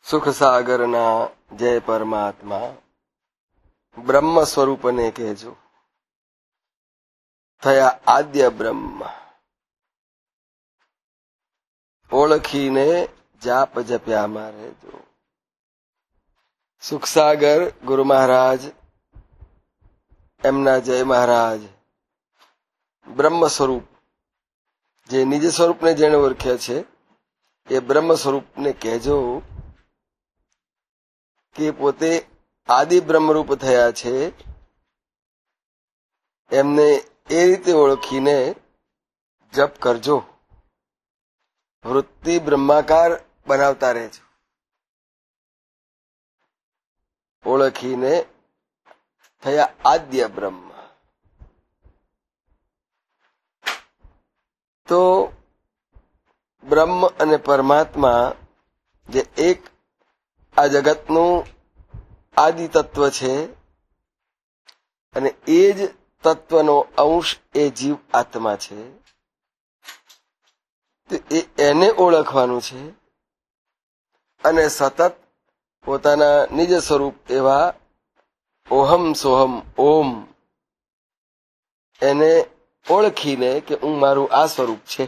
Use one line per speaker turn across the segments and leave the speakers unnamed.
સુખ સાગરના જય પરમાત્મા બ્રહ્મ સ્વરૂપને કહેજો, થયા આદ્ય બ્રહ્મ. ઓળખીને જાપ જપ્યામાં રહેજો. સુખસાગર ગુરુ મહારાજ, એમના જય મહારાજ બ્રહ્મ સ્વરૂપ, જે નિજ સ્વરૂપને જેણે ઓળખ્યા છે એ બ્રહ્મ સ્વરૂપને કહેજો કે પોતે આદિ બ્રહ્મરૂપ થયા છે. એમને એ રીતે ઓળખીને જપ કરજો, વૃત્તિ બ્રહ્માકાર બનાવતા રહેજો. ઓળખીને થયા આદ્ય બ્રહ્મ. તો બ્રહ્મ અને પરમાત્મા જે એક આ જગતનું આદિ તત્વ છે અને એ જ તત્વનો અંશ એ જીવ આત્મા છે. તો એને ઓળખવાનું છે અને સતત પોતાના નિજ સ્વરૂપ એવા ઓહમ સોહમ ઓમ એને ઓળખીને કે હું મારું આ સ્વરૂપ છે,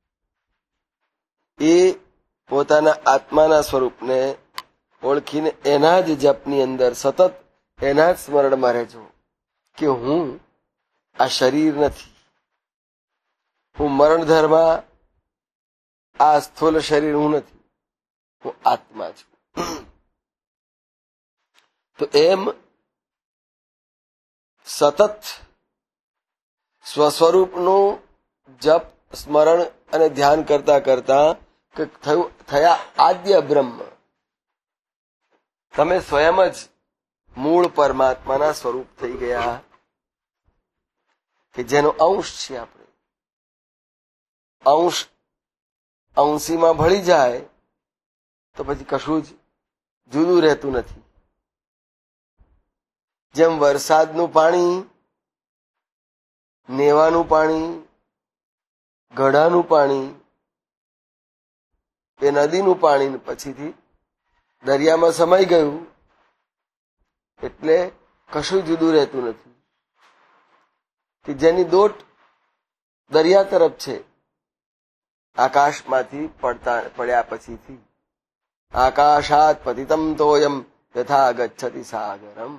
એ પોતાના આત્માના સ્વરૂપને ઓળખીને એના જ જપની અંદર સતત એના જ સ્મરણમાં રહેજો કે હું આ શરીર નથી, હું મરણધરમાં આ સ્થૂલ શરીર હું નથી, હું આત્મા છું. તો એમ સતત સ્વસ્વરૂપનું જપ સ્મરણ અને ધ્યાન કરતા કરતા થયા આદ્ય બ્રહ્મ. તમે સ્વયં જ મૂળ પરમાત્માના સ્વરૂપ થઈ ગયા કે જેનો અંશ છે. આપણે અંશ અંશીમાં ભળી જાય તો પછી કશું જ જુદું રહેતું નથી. જેમ વરસાદનું પાણી, નેવાનું પાણી, ગઢાનું પાણી, એ નદીનું પાણી પછીથી દરિયામાં સમાઈ ગયું એટલે કશું જુદું રહેતું નથી. કે જેની દોટ દરિયા તરફ છે આકાશમાંથી પડ્યા પછીથી. આકાશાત પતિતમ તોયમ યથા ગચ્છતિ સાગરમ.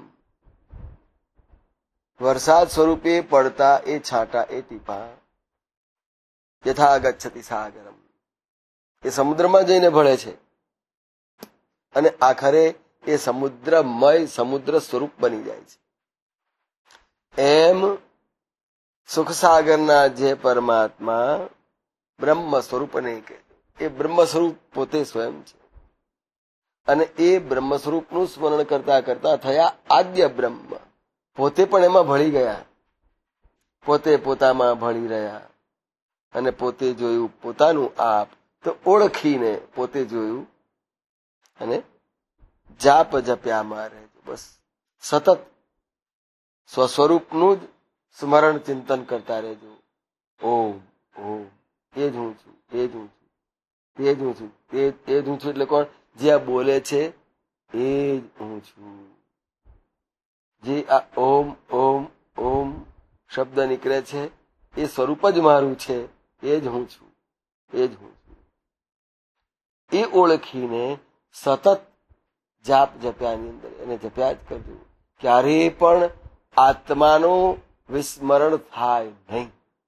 વરસાદ સ્વરૂપે પડતા એ છાંટા, એ ટીપા યથા ગચ્છતિ સાગરમ, એ સમુદ્રમાં જઈને ભળે છે અને આખરે એ સમુદ્રમય સમુદ્ર સ્વરૂપ બની જાય છે. એમ સુખસાગરના જે પરમાત્મા બ્રહ્મ સ્વરૂપને કહે, એ બ્રહ્મ સ્વરૂપ પોતે સ્વયં છે અને એ બ્રહ્મ સ્વરૂપનું સ્મરણ કરતા કરતા થયા આદ્ય બ્રહ્મ. પોતે પણ એમાં ભળી ગયા, પોતે પોતામાં ભળી રહ્યા અને પોતે જોયું પોતાનું આપ. તો ઓળખીને પોતે જોયું અને જાપ જપ્યામાં રહેજો. બસ સતત સ્વસ્વરૂપનું જ સ્મરણ ચિંતન કરતા રહેજો. ઓમ ઓમ, એ જ હું છું, એ જ હું છું, તે જ હું છું, એ જ હું છું. એટલે કોણ? જે આ બોલે છે એ જ હું છું. જે આ ઓમ ઓમ ઓમ શબ્દ નીકળે છે એ સ્વરૂપ જ મારું છે, એ જ હું છું, એ જ હું છું. એ ઓળખીને સતત જાપ જપ્યાની અંદર એને જપ્યા જ કરજો. ક્યારેય પણ આત્માનું વિસ્મરણ થાય નહીં.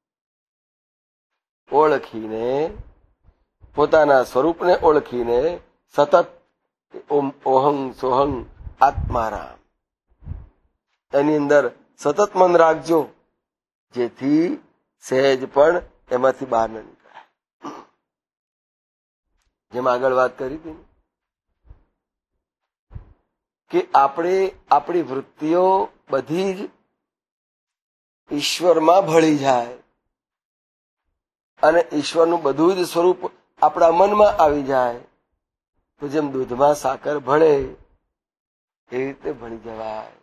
ઓળખીને પોતાના સ્વરૂપને ઓળખીને સતત ઓમ ઓહં સોહં આત્મારામ એની અંદર સતત મન રાખજો, જેથી સહેજ પણ એમાંથી બહાર ન નીકળાય. જેમ આગળ વાત કરી હતી કે આપણે આપણી વૃત્તિઓ બધી જ ઈશ્વરમાં ભળી જાય અને ઈશ્વરનું બધું જ સ્વરૂપ આપણા મનમાં આવી જાય. તો જેમ દૂધમાં સાકર ભળે એ રીતે ભળી જવાય.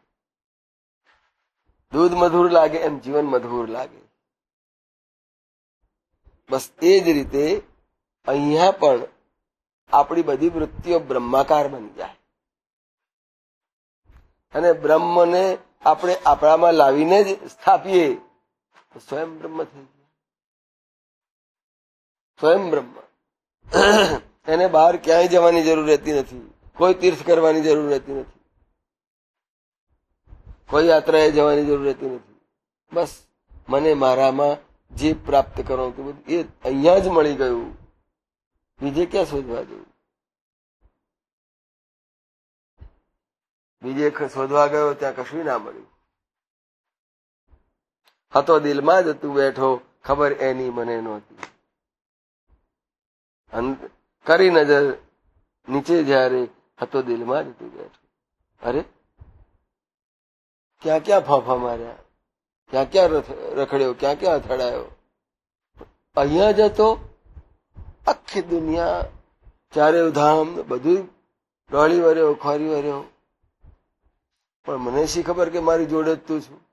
દૂધ મધુર લાગે એમ જીવન મધુર લાગે. બસ એ જ રીતે અહીંયા પણ આપણી બધી વૃત્તિઓ બ્રહ્માકાર બની જાય અને બ્રહ્મને આપણે આપણામાં લાવીને જ સ્થાપીએ તો સ્વયં બ્રહ્મ થઈ ગયા. સ્વયં બ્રહ્મ. એને બહાર ક્યાંય જવાની જરૂર રહેતી નથી, કોઈ તીર્થ કરવાની જરૂર રહેતી નથી, કોઈ યાત્રાએ જવાની જરૂર રહેતી નથી. બસ મને મારામાં જે પ્રાપ્ત કરવાનું હતું બધું એ અહીંયા જ મળી ગયું, બીજે ક્યાં શોધવા જવું? બીજે શોધવા ગયો ત્યાં કશું ના મળ્યું. હતો દિલમાં જ તું બેઠો, ખબર એની મને નહોતી. કરી નજર નીચે જ્યારે હતો દિલમાં જ તું બેઠો. અરે ક્યાં ક્યાં ફાંફા માર્યા, ક્યાં ક્યાં રખડ્યો, ક્યાં ક્યાં અથડાયો. અહીંયા જ હતો. આખી દુનિયા ચારે ધામ બધું ડોળી વર્યો, ખોરી વર્યો, પણ મને શી ખબર કે મારી જોડે જ તું છું,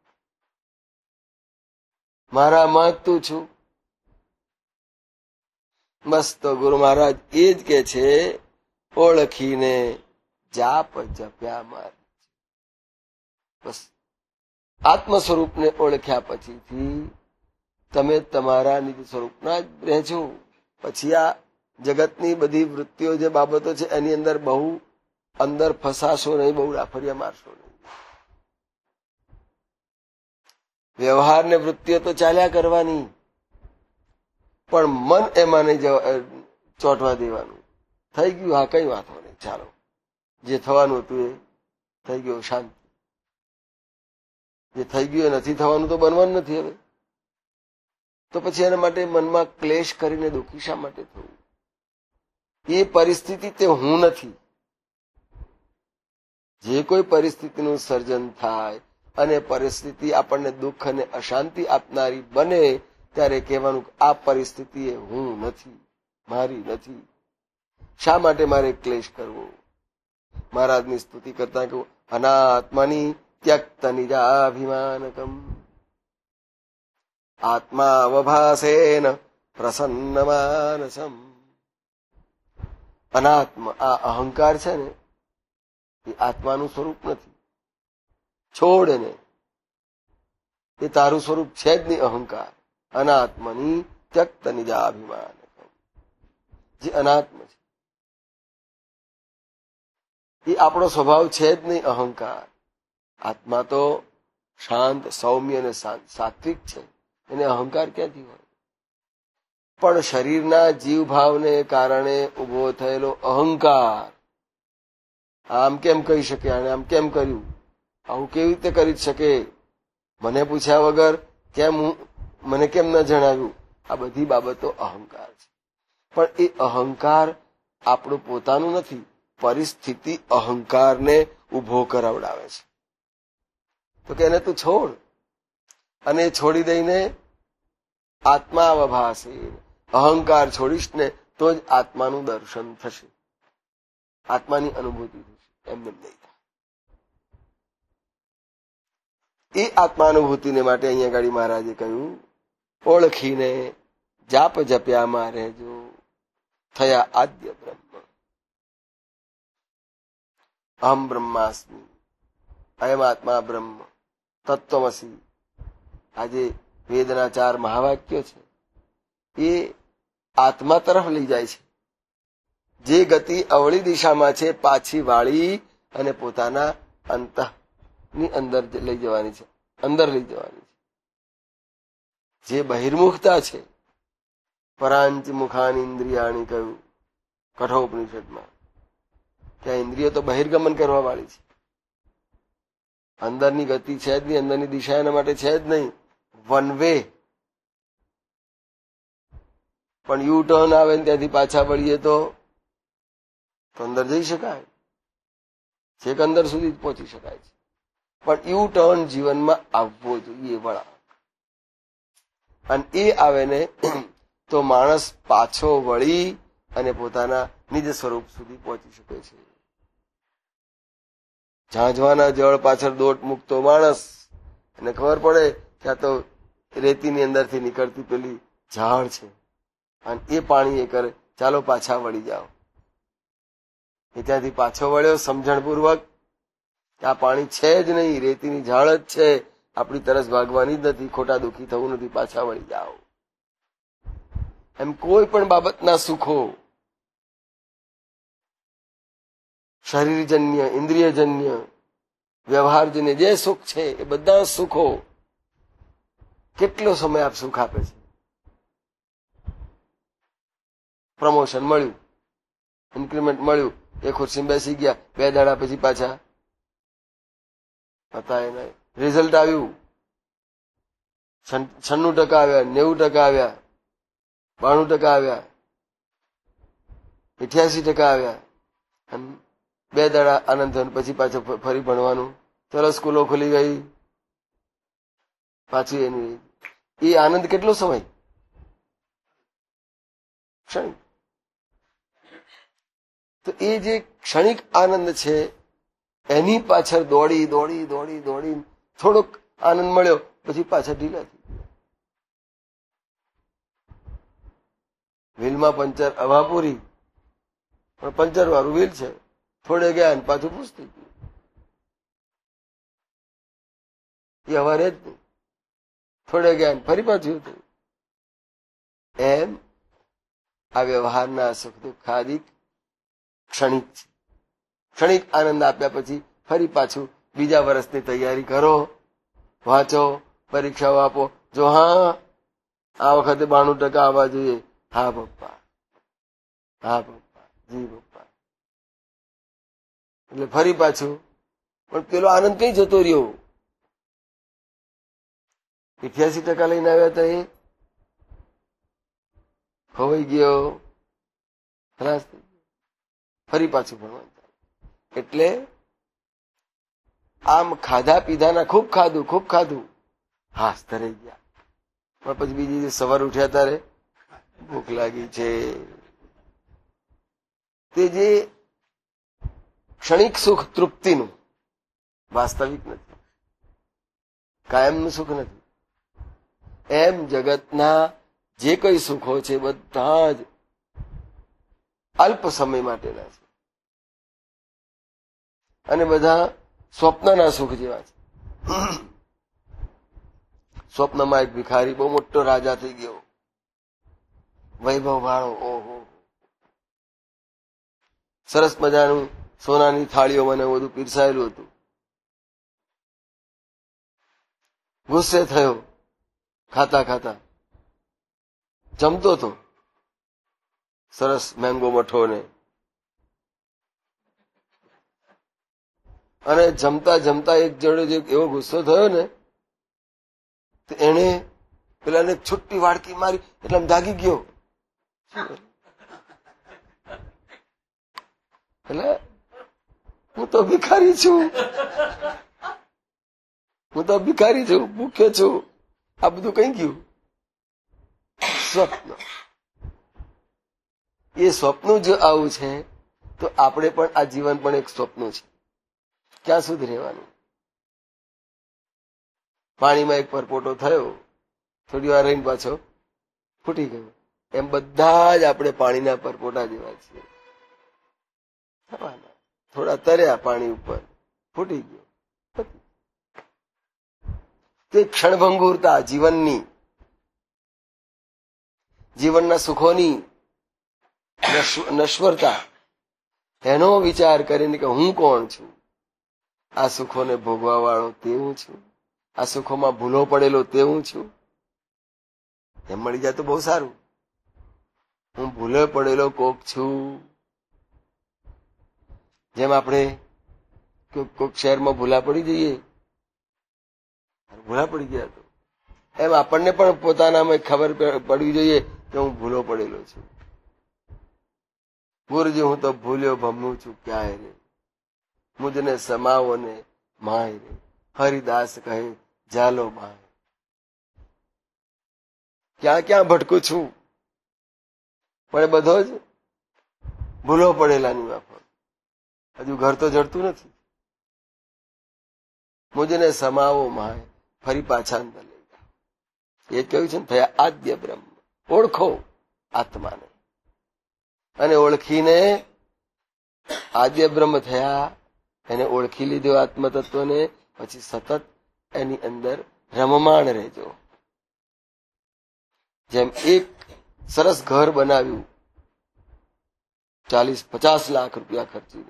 મારામાં જ તું છું. બસ તો ગુરુ મહારાજ એ જ કે છે, ઓળખીને જાપ જપ્યા માર. બસ આત્મ સ્વરૂપને ઓળખ્યા પછીથી તમે તમારા નિજ સ્વરૂપના જ રહેજો. પછી આ જગતની બધી વૃત્તિઓ જે બાબતો છે એની અંદર બહુ અંદર ફસાશો નહીં, બહુ રાફડિયા મારશો નહીં. વ્યવહાર ને વૃત્તિઓ તો ચાલ્યા કરવાની, પણ મન એમાં નહીં ચોંટવા દેવાનું. થઈ ગયું, હા કઈ વાતો નહીં, ચાલો જે થવાનું હતું એ થઈ ગયું, શાંતિ. જે થઈ ગયું એ નથી થવાનું તો બનવાનું નથી હવે. તો પછી એના માટે મનમાં ક્લેશ કરીને દુઃખી શા માટે થવું? એ પરિસ્થિતિ તે હું નથી. જે કોઈ પરિસ્થિતિનું સર્જન થાય અને પરિસ્થિતિ આપણને દુઃખ અને અશાંતિ આપનારી બને ત્યારે કહેવાનું આ પરિસ્થિતિ એ હું નથી, મારી નથી. શા માટે મારે ક્લેશ કરવો? મહારાજની સ્તુતિ કરતા કહું, અનાત્માની ત્યક્ત નિજાભિમાનકમ આત્મા અવભાસેન પ્રસન્ન માનસમ. અનાત્મ આ અહંકાર છે ને એ આત્માનું સ્વરૂપ નથી. છોડ એને, એ તારું સ્વરૂપ છે જ નહીં અહંકાર. અનાત્મની ત્યક્ત નિજાભિમાનકમ, જે અનાત્મ છે એ આપણો સ્વભાવ છે જ નહીં અહંકાર. આત્મા તો શાંત, સૌમ્ય અને સાત્વિક છે, એને અહંકાર ક્યાંથી હોય? પણ શરીરના જીવભાવને કારણે ઉભો થયેલો અહંકાર આમ કેમ કહી શકે, આને આમ કેમ કર્યું, આવું કેવી રીતે કરી શકે, મને પૂછ્યા વગર કેમ, મને કેમ ન જણાવ્યું? આ બધી બાબતો અહંકાર છે. પણ એ અહંકાર આપણું પોતાનું નથી, પરિસ્થિતિ અહંકારને ઉભો કરાવડાવે છે. તો કે એને તું છોડ, અને છોડી દઈને આત્મા અવભાસે, અહંકાર છોડીશ ને તો જ આત્માનું દર્શન થશે, આત્માની અનુભૂતિ થશે. એમને નહીં થાય. એ આત્માનુભૂતિને માટે અહીંયા ગાડી મહારાજે કહ્યું, ઓળખીને જાપ જપ્યામાં રહેજો, થયા આદ્ય બ્રહ્મ. અહમ બ્રહ્માસ્મિ, અયમ આત્મા બ્રહ્મ, તત્વમસી. આજે વેદના 4 મહાવાક્યો છે એ આત્મા તરફ લઈ જાય છે. જે ગતિ અવળી દિશામાં છે પાછી વાળી અને પોતાના અંતની અંદર લઈ જવાની છે, અંદર લઈ જવાની છે. જે બહિર્મુખતા છે, પરાંચ મુખાની ઇન્દ્રિયાણી કહ્યું કઠોપનિષદમાં, ત્યાં ઇન્દ્રિયો તો બહિર્ગમન કરવા વાળી છે. અંદરની ગતિ છે જ નહીં, અંદરની દિશા એના માટે છે જ નહીં. One way. પણ યુ ટર્ન આવે ને ત્યાંથી પાછા વળીએ તો અંદર જઈ શકાય, છેક અંદર સુધી પહોંચી શકાય છે. પણ યુ ટર્ન જીવનમાં આવવો જોઈએ, વળાંક. અને એ આવે ને તો માણસ પાછો વળી અને પોતાના નિજ સ્વરૂપ સુધી પહોંચી શકે છે. ઝાંઝવાના જળ પાછળ દોટ મૂકતો માણસ, એને ખબર પડે કે આ તો રેતીની અંદરથી નીકળતી પેલી ઝાડ છે, અને એ પાણી એ કરે, ચાલો પાછા વળી જાઓ. એ ત્યાંથી પાછો વળ્યો સમજણપૂર્વક કે આ પાણી છે જ નહીં, રેતીની ઝાડ જ છે, આપણી તરસ ભાગવાની જ નથી, ખોટા દુઃખી થવું નથી, પાછા વળી જાઓ. એમ કોઈ પણ બાબતના સુખો, શરીરજન્ય, ઇન્દ્રિયજન્ય, વ્યવહારજન્ય જે સુખ છે એ બધા સુખો કેટલો સમય આપ સુખ આપે છે. પ્રમોશન મળ્યું, ઇન્ક્રીમેન્ટ મળ્યું, એ ખુરશીમાં બેસી ગયા, 2 દાડા પછી પાછા હતા એને રિઝલ્ટ આવ્યું, 96% આવ્યા, 90% આવ્યા, 92% આવ્યા, 88% આવ્યા, અને 2 દાડા આનંદ થયો, પછી પાછું ફરી ભણવાનું, ચલો સ્કૂલો ખુલી ગઈ, પાછી એની એ આનંદ કેટલો સમય? ક્ષણિક. તો એ જે ક્ષણિક આનંદ છે એની પાછળ દોડી દોડી દોડી દોડી થોડોક આનંદ મળ્યો, પછી પાછા ઢીલા થઈ ગયા. વ્હીલમાં પંચર, હવા પૂરી, પણ પંચર વાળું વ્હીલ છે, થોડે ગયા ને પાછું પૂછ થઈ ગયું. એ હવા રહે જ નહીં, થોડે ગયા ને ફરી પાછું થયું. એમ આ વ્યવહારના સુખ દુઃખાદિક ક્ષણિક છે. ક્ષણિક આનંદ આપ્યા પછી ફરી પાછું બીજા વર્ષની તૈયારી કરો, વાંચો, પરીક્ષાઓ આપો. જો હા આ વખતે 92% આવવા જોઈએ, હા પપ્પા, હા પપ્પા, જી પપ્પા, એટલે ફરી પાછું. પણ પેલો આનંદ કઈ જતો રહ્યો? 88% લઈને આવ્યા હતા એ ખોવાઈ ગયો, ખલાસ થઈ ગયો, ફરી પાછું ભણવાનું. એટલે આમ ખાધા પીધાના ખૂબ ખાધું, હાશ ધરાઈ ગયા, પણ પછી બીજી જે સવાર ઉઠ્યા ત્યારે ભૂખ લાગી છે. તે જે ક્ષણિક સુખ તૃપ્તિનું વાસ્તવિક નથી, કાયમનું સુખ નથી. એમ જગતના જે કઈ સુખો છે બધા જ અલ્પ સમય માટેના છે, અને બધા સ્વપ્નના સુખ જેવા છે. સ્વપ્નમાં એક ભિખારી બહુ મોટો રાજા થઈ ગયો, વૈભવ વાળો, ઓહો, સરસ મજાનું સોનાની થાળીઓ મને બધું પીરસાયેલું હતું. ગુસ્સે થયો, ખાતા જમતો હતો સરસ મેંગો મઠો ને, અને જમતા એક જોડે જે એવો ગુસ્સો થયો ને, તો એને પેલાને છુટ્ટી વાડકી મારી, એટલે જાગી ગયો. એટલે હું તો ભિખારી છું, ભૂખ્યો છું, આ બધું કઈ ગયું? સ્વપ્ન. એ સ્વપ્ન જો આવું છે તો આપણે પણ આ જીવન પણ એક સ્વપ્ન છે. ક્યાં સુધી રહેવાનું? પાણીમાં એક પરપોટો થયો, થોડી વાર રહીને પાછો ફૂટી ગયો. એમ બધા જ આપણે પાણીના પરપોટા જેવા છીએ. થોડા તર્યા પાણી ઉપર, ફૂટી ગયો. તે ક્ષણભંગુરતા જીવનની, જીવનના સુખોની નશ્વરતા, એનો વિચાર કરીને કે હું કોણ છું, આ સુખોને ભોગવા વાળો તે હું છું, આ સુખોમાં ભૂલો પડેલો તે હું છું. એમ મળી જાય તો બહુ સારું. હું ભૂલો પડેલો કોક છું. જેમ આપણે કોક શહેરમાં ભૂલા પડી જઈએ, ભૂલા પડી ગયા તો એમ આપણને પણ પોતાનામાં ખબર પડવી જોઈએ કે હું ભૂલો પડેલો છું. ગુરુજી હું તો ભૂલ્યો ભમું છું ક્યાંય રે, મુજને સમાવો ને માય રે, હરિદાસ કહે જાલો માય. ક્યાં ભટકું છું, પણ એ બધો જ ભૂલો પડેલાની માફક. હજુ ઘર તો જડતું નથી. મુજને સમાવો માય, ફરી પાછા અંદર લઈ જાઓ. એ કહ્યું છે ને, થયા આદ્ય બ્રહ્મ. ઓળખો આત્માને, અને ઓળખીને આદ્ય બ્રહ્મ થયા, એને ઓળખી લીધો આત્મતત્વને, પછી સતત એની અંદર રમમાણ રહેજો. જેમ એક સરસ ઘર બનાવ્યું 40-50 લાખ રૂપિયા ખર્ચીને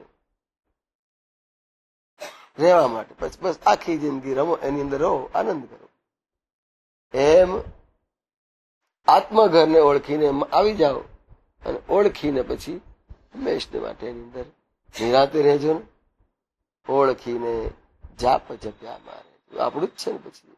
રહેવા માટે, પછી બસ આખી જિંદગી રમો, એની અંદર રહો, આનંદ કરો. એમ આત્મઘરને ઓળખીને આવી જાઓ, અને ઓળખીને પછી હંમેશને માટે એની અંદર નિરાતે રહેજો ને. ઓળખીને જાપ જપ્યા મારે આપણું જ છે ને. પછી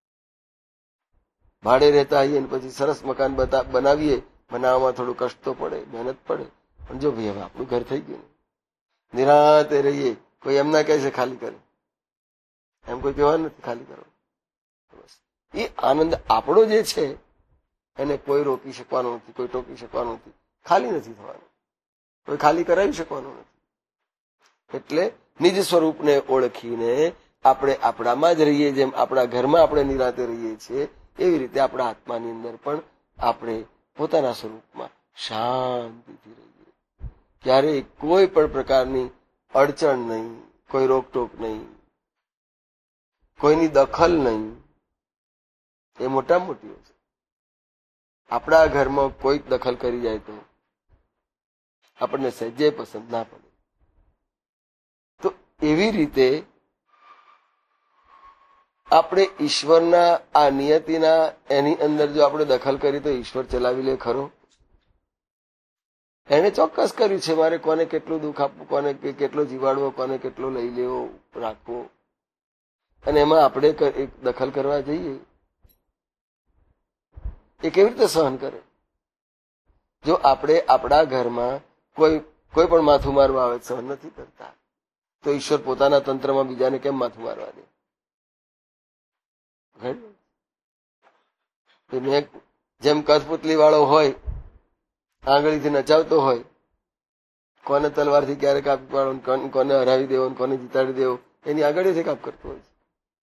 ભાડે રહેતા આવીએ ને પછી સરસ મકાન બનાવીએ, બનાવવામાં થોડું કષ્ટ તો પડે, મહેનત પડે, પણ જો ભાઈ હવે આપણું ઘર થઈ ગયું ને, નિરાતે રહીએ. કોઈ એમ ના કહે છે ખાલી કરે, એમ કોઈ કહેવા નથી ખાલી કરો. બસ એ આનંદ આપણો જે છે એને કોઈ રોકી શકવાનો નથી, કોઈ ટોકી શકવાનું નથી, ખાલી નથી થવાનું, કોઈ ખાલી કરાવી શકવાનું નથી. એટલે નિજ સ્વરૂપને ઓળખીને આપણે આપણામાં જ રહીએ. જેમ આપણા ઘરમાં આપણે નિરાતે રહીએ છીએ, એવી રીતે આપણા આત્માની અંદર પણ આપણે પોતાના સ્વરૂપમાં શાંતિથી રહીએ. ક્યારેય કોઈ પણ પ્રકારની અડચણ નહીં, કોઈ રોકટોક નહીં, કોઈની દખલ નહીં. એ મોટા મોટી છે. આપણા ઘરમાં કોઈ દખલ કરી જાય તો આપણને સહેજે પસંદ ના પડે. તો એવી રીતે આપણે ઈશ્વરના આ નિયતિના એની અંદર જો આપણે દખલ કરી તો ઈશ્વર ચલાવી લે ખરો? એને ચોક્કસ કર્યું છે મારે કોને કેટલું દુઃખ આપવું, કોને કેટલો જીવાડવો, કોને કેટલો લઈ લેવો, રાખવો. અને એમાં આપણે દખલ કરવા જઈએ, એ કેવી રીતે સહન કરે? જો આપણે આપણા ઘરમાં કોઈ પણ માથું મારવા આવે સહન નથી કરતા, તો ઈશ્વર પોતાના તંત્રમાં બીજાને કેમ માથું મારવા દે? જેમ કઠપુતલી વાળો હોય, આંગળીથી નચાવતો હોય, કોને તલવારથી ક્યારે કાપી પાડો, કોને હરાવી દેવો, કોને જીતાડી દેવો, એની આંગળીથી કાપ કરતો હોય છે.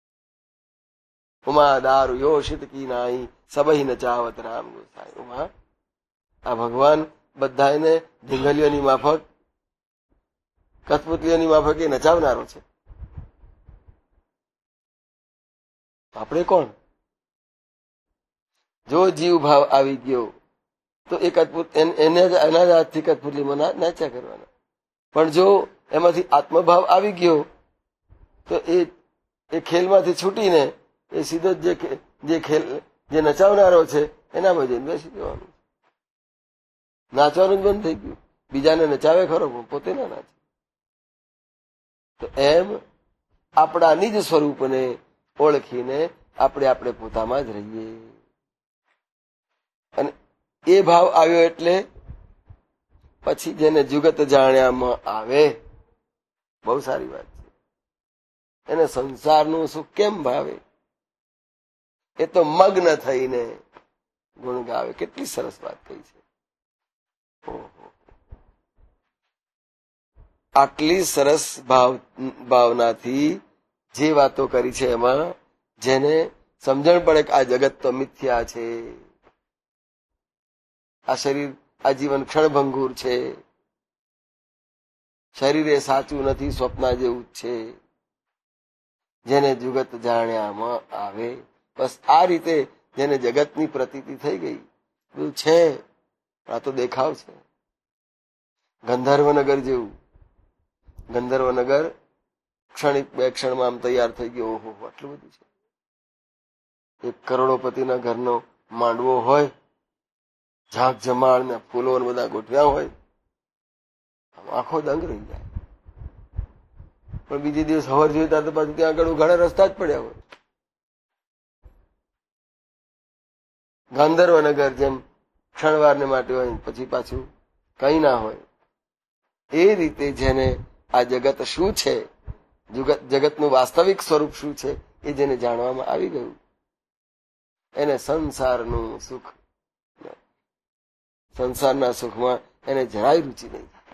ઉમા દારૂ યોષિત કી નાઈ સબહી નચાવત રામ ગોસાઈ. ઉમા આ ભગવાન બધાને ઢીંગલીઓની માફક, કઠપુતલીઓની માફક એ નચાવનારો છે. આપણે કોણ? જો જીવ ભાવ આવી ગયો તો એ એના જ હાથથી કઠપુતલીમાં નાચ્યા કરવાના. પણ જો એમાંથી આત્મભાવ આવી ગયો તો એ ખેલમાંથી છૂટીને એ સીધો જે નચાવનારો છે એનામાં જઈને બેસી જવાનું. નાચવાનું જ બંધ થઈ ગયું. બીજાને નચાવે ખરો પણ પોતે ના નાચે. તો એમ આપણા નિજ સ્વરૂપને ઓળખીને આપણે પોતામાં જ રહીએ. અને એ ભાવ આવ્યો એટલે પછી જેને જુગત જાણ્યામાં આવે, બહુ સારી વાત છે. એને સંસારનું સુખ કેમ ભાવે? એ તો મગ્ન થઈને ગુણ ગાવે. કેટલી સરસ વાત કહી છે. આટલી સરસ ભાવનાથી જે વાતો કરી છે એમાં જેને સમજણ પડે કે આ જગત તો મિથ્યા છે, આ શરીર, આ જીવન ક્ષણભંગુર છે, શરીર એ સાચું નથી, સ્વપ્ના જેવું જ છે, જેને જુગત જાણ્યામાં આવે. બસ આ રીતે જેને જગતની પ્રતીતિ થઈ ગઈ, બધું છે આ તો દેખાવ છે. ગંધર્વનગર જેવું. ગંધર્વનગર ક્ષણિક 2 ક્ષણમાં આમ તૈયાર થઈ ગયો. ઓહો, આટલું બધું છે. એક કરોડોપતિના ઘરનો માંડવો હોય, ઝાંક જમાળ ને ફૂલો બધા ગોઠવ્યા હોય, આખો દંગ રહી જાય. પણ બીજે દિવસ સવાર જોઈએ તો પાછું ત્યાં આગળ ઘણા રસ્તા જ પડ્યા હોય. ગાંધર્વનગર જેમ ક્ષણવારને માટે હોય, પછી પાછું કઈ ના હોય. એ રીતે જેને આ જગત શું છે, જગતનું વાસ્તવિક સ્વરૂપ શું છે, એ જેને જાણવામાં આવી ગયું, એને સંસારનું સુખ, સંસારના સુખમાં એને જરાય રુચિ નહીં થાય.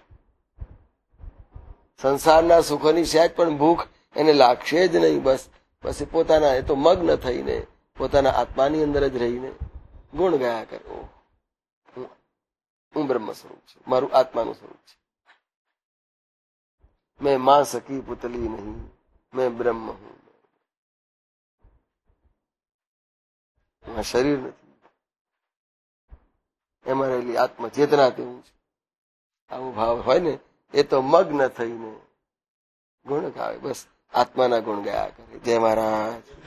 સંસારના સુખોની સહેજ પણ ભૂખ એને લાગશે જ નહીં. બસ એ પોતાના, એ તો મગ્ન થઈને પોતાના આત્માની અંદર જ રહીને ગુણ ગાયા કરે. હું બ્રહ્મ સ્વરૂપ છું, મારું આત્માનું સ્વરૂપ છે. मैं मां सकी पुतली नहीं, मैं બ્રહ્મ હું. એમાં શરીર નથી, એમાં રહેલી આત્મચેતના તેવું છે. આવો ભાવ હોય ને એ તો મગ્ન થઈને ગુણ ગાવે, બસ આત્માના ગુણ ગાયા કરે. જય મહારાજ.